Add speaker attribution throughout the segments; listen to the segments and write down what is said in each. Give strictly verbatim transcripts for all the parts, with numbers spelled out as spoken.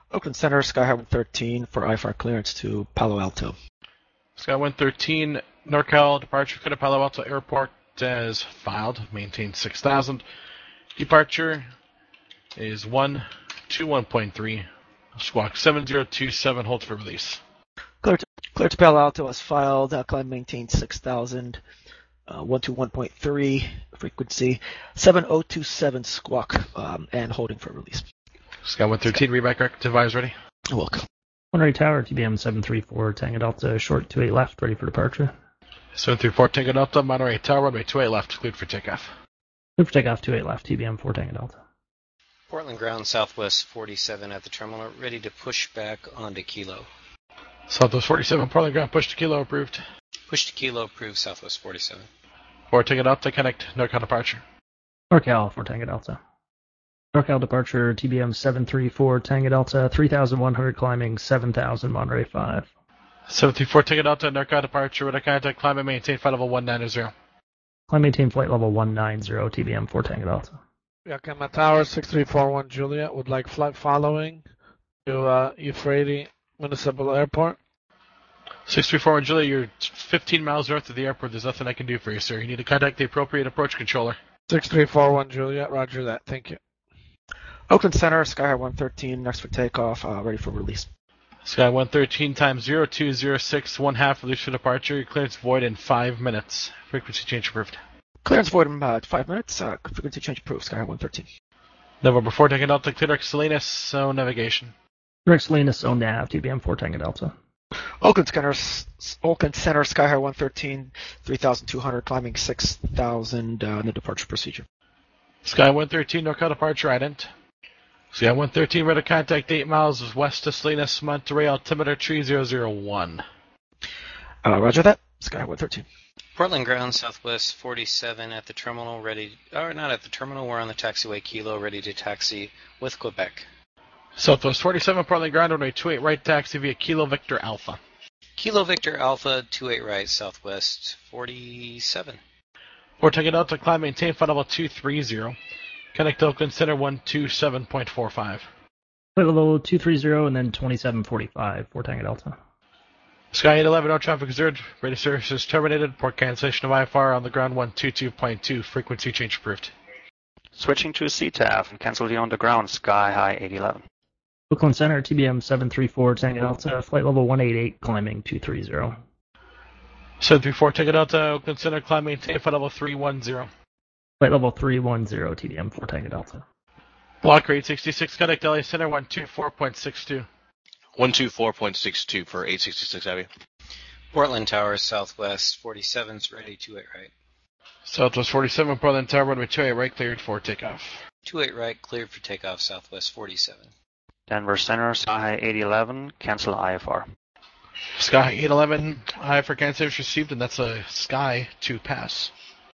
Speaker 1: Oakland Center, Sky High one thirteen for I F R clearance to Palo Alto.
Speaker 2: Sky one thirteen, NorCal departure to Palo Alto Airport as filed, maintain six thousand. Departure is one two one point three, squawk seven zero two seven, hold for release.
Speaker 1: Clear to, clear to Palo Alto as filed, uh, climb maintain six thousand. Uh, one two one point three, frequency seven zero two seven, squawk, um, and holding for release.
Speaker 2: Sky one thirteen, read back device ready.
Speaker 1: You're welcome.
Speaker 3: Monterey Tower, T B M seven three four, Tango Delta, short two eight left, ready for departure.
Speaker 2: seven three four, Tango Delta, Monterey Tower, runway two eight left, cleared for takeoff.
Speaker 3: Cleared for takeoff, two eight left, T B M four Tango Delta.
Speaker 4: Portland ground, Southwest forty-seven at the terminal, ready to push back onto Kilo.
Speaker 2: Southwest forty-seven, Portland ground, push to Kilo, approved.
Speaker 4: Push to Kilo, approved, Southwest forty-seven.
Speaker 2: four Tango Delta, connect, NorCal departure.
Speaker 3: NorCal, four Tango Delta. NorCal departure, T B M seven three four, Tango Delta, three thousand one hundred climbing, seven thousand, Monterey five.
Speaker 2: seven three four, Tango Delta, NorCal departure, radar contact, climb and maintain flight level one nine zero.
Speaker 3: Climb maintain flight level one nine zero, T B M four Tango Delta.
Speaker 5: Yakima Tower, six three four one Juliet, would like flight following to uh, Euphrates Municipal Airport.
Speaker 2: six three four one Juliet, you're fifteen miles north of the airport. There's nothing I can do for you, sir. You need to contact the appropriate approach controller.
Speaker 5: six three four one Juliet, roger that. Thank you.
Speaker 1: Oakland Center, Sky High one thirteen, next for takeoff, uh, ready for release.
Speaker 2: Sky one thirteen times zero two zero six, one half release for departure. Your clearance void in five minutes. Frequency change approved.
Speaker 1: Clearance void in uh, five minutes, uh, frequency change approved, Sky High one thirteen.
Speaker 2: November four, Tango Delta, clear Salinas, so navigation.
Speaker 3: Direct Salinas, zone nav, T B M four Tango Delta.
Speaker 1: Oakland Center, Oakland Center, Sky High one thirteen, three thousand two hundred, climbing six thousand uh, in the departure procedure.
Speaker 2: Sky one thirteen, NorCal departure, ident. Sky one thirteen, radar contact eight miles west of Salinas, Monterey, altimeter three zero zero one.
Speaker 1: Uh, roger that, Sky High one thirteen.
Speaker 4: Portland ground, Southwest forty-seven at the terminal, ready, or not at the terminal, we're on the taxiway Kilo, ready to taxi with Quebec.
Speaker 2: Southwest forty-seven, Portland ground, runway two eight right, taxi via Kilo Victor Alpha.
Speaker 4: Kilo Victor Alpha, two eight right, Southwest forty-seven.
Speaker 2: four Tango Delta, climb, maintain flight level two three zero. Connect Oakland Center one two seven point four five.
Speaker 3: Flight level two three zero and then twenty-seven forty-five, four Tango Delta.
Speaker 2: Sky eight eleven, no traffic observed. Radio services terminated. Port cancellation of I F R on the ground one two two point two. Frequency change approved.
Speaker 6: Switching to C T A F and cancel the on the ground, Sky High eight eleven.
Speaker 3: Oakland Center, T B M seven three four, Tango Delta, flight level one eight eight, climbing two three zero.
Speaker 2: seven three four, Tango Delta, Oakland Center, climb, maintain flight level three one zero.
Speaker 3: Flight level three one zero, T B M four Tango Delta.
Speaker 2: Block rate sixty-six, connect L A Center one two four point six two.
Speaker 7: one two four point six two for eight sixty-six Abbey.
Speaker 4: Portland Tower, Southwest forty-seven's ready, two eight right.
Speaker 2: Southwest forty-seven, Portland Tower, runway two eight right, cleared for takeoff.
Speaker 4: two eight right, cleared for takeoff, Southwest forty-seven.
Speaker 6: Denver Center, Sky High eight eleven, cancel I F R.
Speaker 2: Sky eight eleven, I F R cancellation received, and that's a Sky to pass.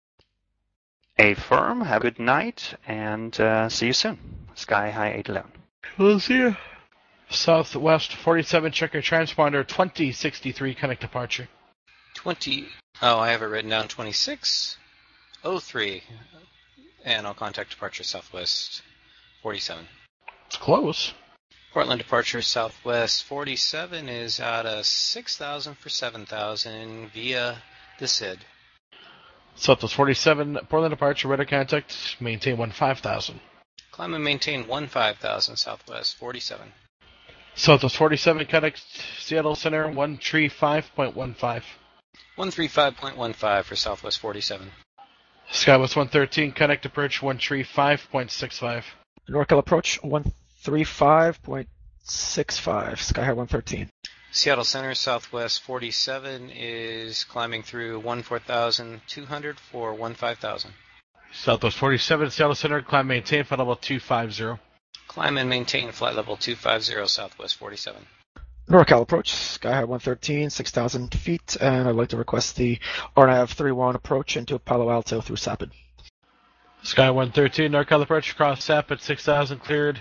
Speaker 6: A firm, have a good night, and uh, see you soon. Sky High eight eleven.
Speaker 2: We'll see you. Southwest forty-seven, check your transponder twenty sixty-three, connect departure.
Speaker 4: twenty, oh, I have it written down, twenty-six oh three, and I'll contact departure Southwest forty-seven.
Speaker 2: It's close.
Speaker 4: Portland departure Southwest forty-seven is out of six thousand for seven thousand via the S I D.
Speaker 2: Southwest forty-seven, Portland departure, radar contact, maintain one five thousand.
Speaker 4: Climb and maintain one five thousand, Southwest forty-seven.
Speaker 2: Southwest forty-seven, connect Seattle Center one three five point one five.
Speaker 4: one three five point one five for Southwest forty-seven.
Speaker 2: Skywest one thirteen, connect approach one three five point six five.
Speaker 1: NorCal approach one three five point six five, Sky High one thirteen.
Speaker 4: Seattle Center, Southwest forty-seven is climbing through one four thousand two hundred for one five thousand.
Speaker 2: Southwest forty-seven, Seattle Center, climb, maintain, flight level two five zero.
Speaker 4: Climb and maintain flight level two five zero, Southwest forty-seven.
Speaker 1: NorCal approach, Sky High one thirteen, six thousand feet, and I'd like to request the R N A V three one approach into Palo Alto through Sapid.
Speaker 2: Sky one thirteen, NorCal approach across Sapid, six thousand cleared.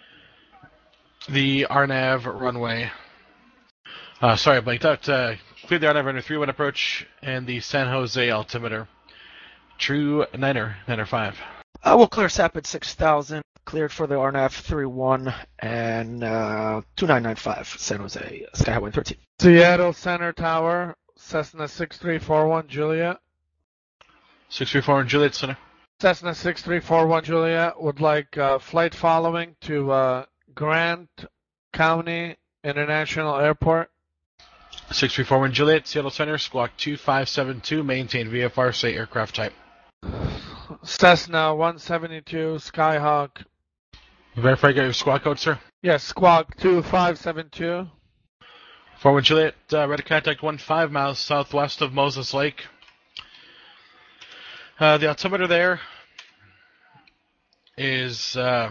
Speaker 2: The R N A V runway. Uh, sorry, I blanked out. Uh, cleared the R N A V runway three one approach and the San Jose altimeter. True Niner, Niner five.
Speaker 1: Uh, we'll clear Sapid six thousand, cleared for the R N F three one and uh, two nine nine five, San Jose, Sky one thirteen.
Speaker 5: Seattle Center Tower, Cessna six three four one Juliet.
Speaker 2: six three four one Juliet Center.
Speaker 5: Cessna six three four one Juliet would like uh, flight following to uh, Grant County International Airport.
Speaker 2: six three four one Juliet, Seattle Center, Squawk two five seven two, maintain V F R, say aircraft type.
Speaker 5: Cessna one seventy-two Skyhawk.
Speaker 2: Verify, get your squawk code, sir.
Speaker 5: Yes, Squawk two five seven two.
Speaker 2: four one Juliet, uh, ready contact one five miles southwest of Moses Lake. Uh, the altimeter there is, uh,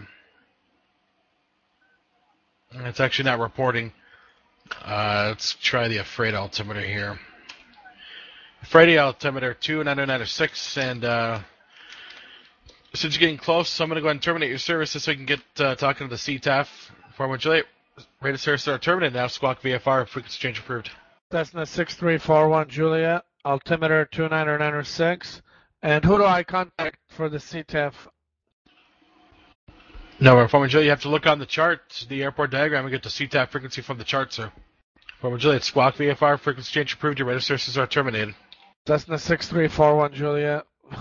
Speaker 2: it's actually not reporting. Uh, let's try the Afraid altimeter here. Afraid altimeter two nine nine six, and uh, since you're getting close, so I'm going to go ahead and terminate your services so we can get uh, talking to the C T A F. four one Juliet, radio services are terminated now. Squawk V F R, frequency change approved.
Speaker 5: Cessna six three four one Juliet, altimeter two nine nine six. And who do I contact for the C T A F?
Speaker 2: No, four one Juliet, you have to look on the chart, the airport diagram, and get the C T A F frequency from the chart, sir. four one Juliet, Squawk V F R, frequency change approved. Your radio services are terminated.
Speaker 5: Cessna six three four one Juliet,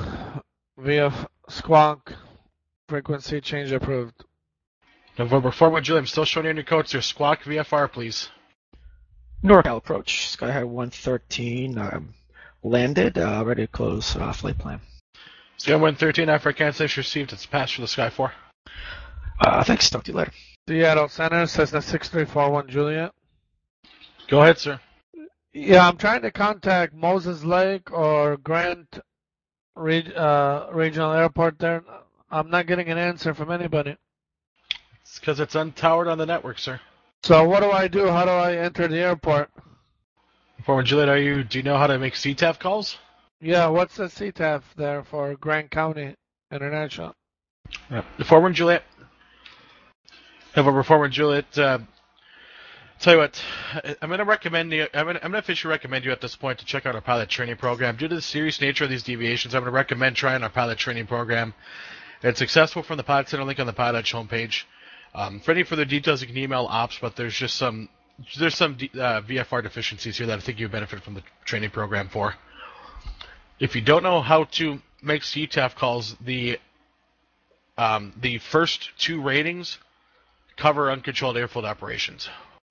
Speaker 5: V F Squawk, frequency change approved.
Speaker 2: November four one Juliet, I'm still showing you on your code, sir. Squawk V F R, please.
Speaker 1: NorCal approach, Sky High one thirteen, um, landed, uh, ready to close uh, flight plan.
Speaker 2: Sky one thirteen, after cancellation received, it's passed for the Sky four.
Speaker 1: Uh, thanks, talk to you later.
Speaker 5: Seattle Center, Cessna six three four one Juliet.
Speaker 2: Go ahead, sir.
Speaker 5: Yeah, I'm trying to contact Moses Lake or Grant Reg- uh, Regional Airport there. I'm not getting an answer from anybody.
Speaker 2: It's because it's untowered on the network, sir.
Speaker 5: So what do I do? How do I enter the airport?
Speaker 2: four one Juliet, are you, do you know how to make C T A F calls?
Speaker 5: Yeah, what's the C T A F there for Grant County International?
Speaker 2: Yeah. four one Juliet. November four one Juliet, uh, tell you what, I'm going to recommend you, I'm going to, I'm going to officially recommend you at this point to check out our pilot training program. Due to the serious nature of these deviations, I'm going to recommend trying our pilot training program. It's accessible from the Pilot Center link on the Pilot Edge homepage. Um, for any further details, you can email ops, but there's just some, there's some uh, V F R deficiencies here that I think you benefit from the training program for. If you don't know how to make C T A F calls, the, um, the first two ratings cover uncontrolled airfield operations.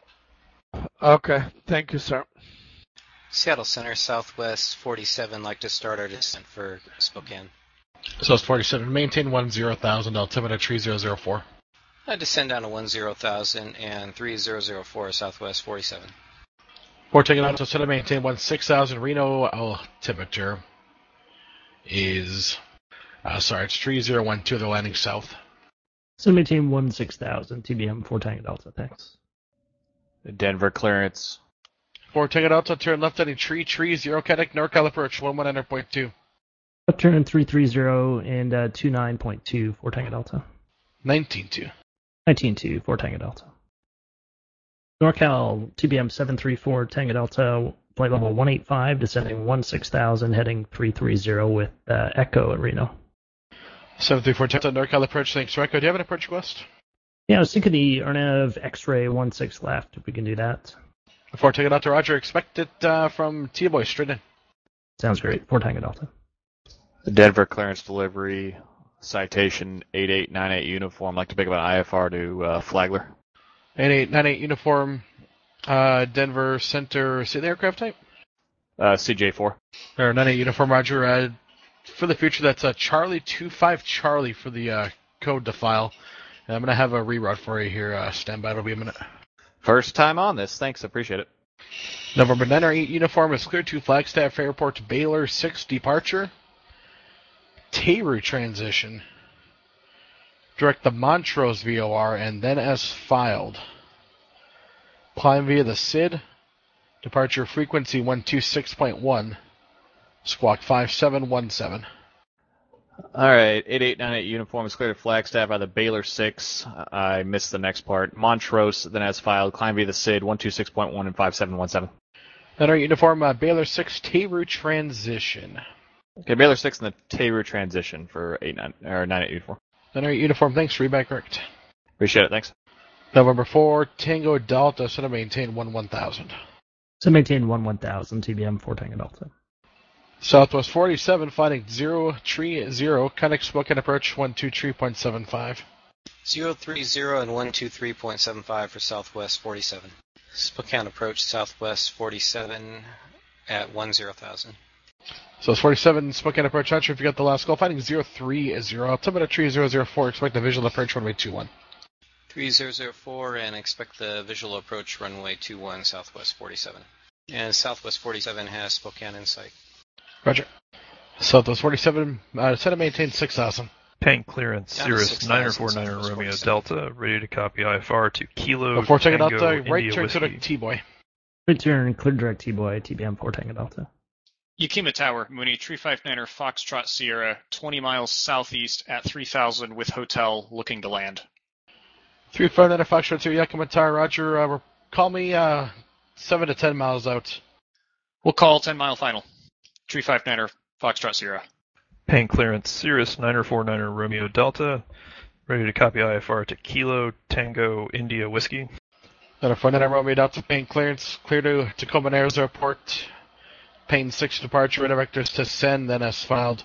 Speaker 5: Okay, thank you, sir.
Speaker 4: Seattle Center, Southwest forty-seven, like to start our descent for Spokane.
Speaker 2: So it's forty-seven. Maintain one zero thousand, altimeter three zero zero four.
Speaker 4: I descend down to one zero thousand and three zero zero four, Southwest forty-seven.
Speaker 2: We're taking out to center, maintain one six thousand. Reno altimeter is, uh, sorry, it's three zero one two. They're landing south.
Speaker 3: So maintain one six thousand, T B M four Tango Delta, thanks.
Speaker 8: Denver clearance.
Speaker 2: Four Tango Delta, turn left heading tree, tree, zero kinetic, NorCal approach, one one hundred point two.
Speaker 3: Left turn three three zero and uh, two nine point two, four Tango Delta.
Speaker 2: nineteen two.
Speaker 3: nineteen two, four Tango Delta. NorCal, T B M seven three four, Tango Delta, flight level one eight five, descending one six thousand, heading three three zero with uh, Echo at Reno.
Speaker 2: seven three four, Tango NorCal approach, thanks. Reco, do you have an approach request?
Speaker 3: Yeah, I was thinking the R N A V X-ray one six left, if we can do that.
Speaker 2: Before taking out to Roger, expect it uh, from T-Boy straight in.
Speaker 3: Sounds great, four Tango Delta.
Speaker 8: Denver clearance delivery, citation eight eight nine eight uniform. I'd like to pick up an I F R to uh, Flagler.
Speaker 2: eight eight nine eight uniform, uh, Denver Center, say the aircraft type?
Speaker 8: Uh, C J four.
Speaker 2: Or nine eight uniform, Roger. Uh, for the future, that's uh, Charlie two five Charlie for the uh, code to file. And I'm going to have a reroute for you here. Uh, stand by, it'll be a minute.
Speaker 8: First time on this. Thanks, appreciate it.
Speaker 2: November nine eight uniform is cleared to Flagstaff Airport to Baylor six departure. Tayru transition. Direct the Montrose V O R and then as filed. Climb via the S I D. Departure frequency one two six point one. Squawk five seven one seven.
Speaker 8: All right, eight eight nine eight uniform is cleared at Flagstaff by the Baylor six. I missed the next part. Montrose, then as filed. Climb via the S I D one two six point one and five seven one seven.
Speaker 2: Then our uniform, uh, Baylor six Tayru transition.
Speaker 8: Okay, Baylor six in the Tayru transition for eight nine or nine eight uniform.
Speaker 2: Then our uniform, thanks, read correct.
Speaker 8: Appreciate it, thanks.
Speaker 2: November four, Tango Delta, set to maintain one one thousand.
Speaker 3: So maintain one one thousand, T B M four Tango Delta.
Speaker 2: Southwest forty-seven, finding zero tree zero, connect Spokane approach one two three point seven five.
Speaker 4: zero three zero and one two three point seven five for Southwest forty-seven. Spokane approach Southwest forty-seven at one zero thousand.
Speaker 2: So it's forty-seven, Spokane approach, not sure if you got the last call, finding zero three zero, altimeter tree zero zero four, expect a visual approach runway two one.
Speaker 4: three zero zero four and expect the visual approach runway two one Southwest forty-seven. And Southwest forty-seven has Spokane in sight.
Speaker 2: Roger. Southwest forty-seven, uh, set to maintain six thousand.
Speaker 9: Paying clearance,
Speaker 4: Down to
Speaker 9: Cirrus
Speaker 4: six
Speaker 9: niner
Speaker 4: thousand,
Speaker 9: four niner
Speaker 4: Southwest
Speaker 9: Romeo
Speaker 4: forty-seven.
Speaker 9: Delta, ready to copy I F R to Kilo
Speaker 2: Before taking out
Speaker 9: Tango
Speaker 2: the right
Speaker 9: India
Speaker 2: turn to the
Speaker 9: Whiskey.
Speaker 2: T-boy.
Speaker 3: Right turn, clear direct T-boy, T B M four Tango Delta.
Speaker 10: Yakima Tower, Mooney three five niner Foxtrot Sierra, twenty miles southeast at three thousand with hotel looking to land.
Speaker 2: three five nine Foxtrot to Yakima Tower, Roger. Uh, call me uh, seven to ten miles out.
Speaker 10: We'll call ten mile final. three five niner Foxtrot Sierra.
Speaker 9: Paying clearance, Cirrus niner four niner Romeo Delta, ready to copy I F R to Kilo Tango India Whiskey.
Speaker 2: Then a four nine Romeo Delta, pain clearance, clear to Tacoma Narrows Airport. Pain six departure, radar vectors to send, then as filed.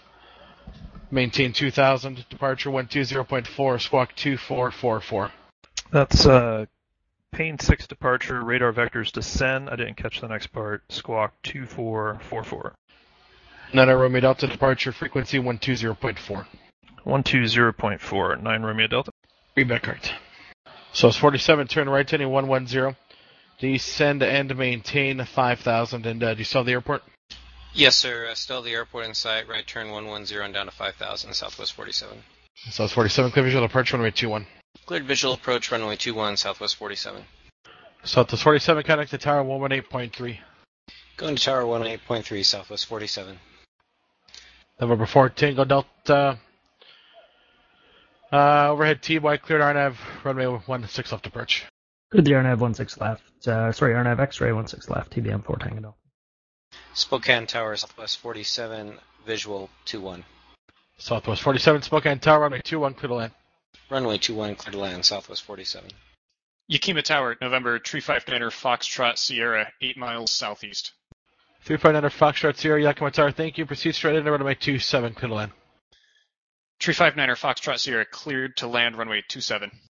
Speaker 2: Maintain two thousand, departure one two zero point four, squawk two four four four.
Speaker 9: That's uh, Payne six departure, radar vectors descend. I didn't catch the next part. Squawk two four four four.
Speaker 2: nine Romeo Delta, departure frequency one two zero point four.
Speaker 9: one two zero point four, nine Romeo Delta.
Speaker 2: Feedback correct. So it's forty-seven, turn right to one one zero. Descend and maintain five thousand. And uh, do you still have the airport?
Speaker 4: Yes, sir. Uh, still the airport in sight. Right turn one one zero and down to five thousand, Southwest forty-seven.
Speaker 2: So it's forty-seven, clear visual approach runway two one.
Speaker 4: Cleared visual approach runway two one, Southwest forty-seven.
Speaker 2: So it's forty-seven, connect to tower one one eight point three.
Speaker 4: Going to tower one eight point three, Southwest forty-seven.
Speaker 2: November four, Tango Delta. Uh, overhead T-Y, cleared R N A V, runway one six left approach.
Speaker 3: Good, the R N A V one six left. Uh, sorry, R N A V X-ray one six left, T B M four Tango Delta.
Speaker 4: Spokane Tower, Southwest forty-seven, visual two one.
Speaker 2: Southwest forty-seven, Spokane Tower, runway two one, clear to land.
Speaker 4: Runway two one, clear to land, Southwest forty-seven.
Speaker 10: Yakima Tower, November three five niner Foxtrot Sierra, eight miles southeast.
Speaker 2: three five nine Foxtrot Sierra, Yakima Tower, thank you. Proceed straight into runway two seven, clear to land.
Speaker 10: three five niner Foxtrot Sierra, cleared to land runway two seven.